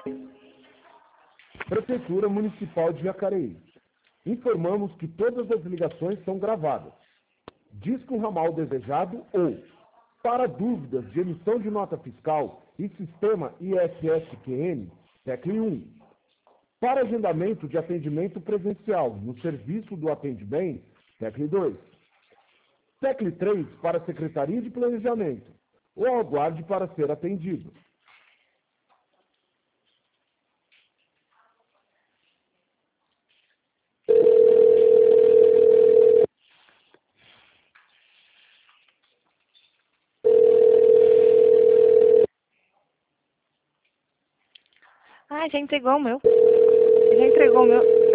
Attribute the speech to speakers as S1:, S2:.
S1: Prefeitura Municipal de Jacareí. Informamos que todas as ligações são gravadas. Disque um ramal desejado ou, para dúvidas de emissão de nota fiscal e sistema ISSQN, tecle 1. Para agendamento de atendimento presencial no serviço do Atende Bem, tecle 2. Tecle 3 para a Secretaria de Planejamento ou aguarde para ser atendido.
S2: Ah, já entregou o meu. Já entregou o meu.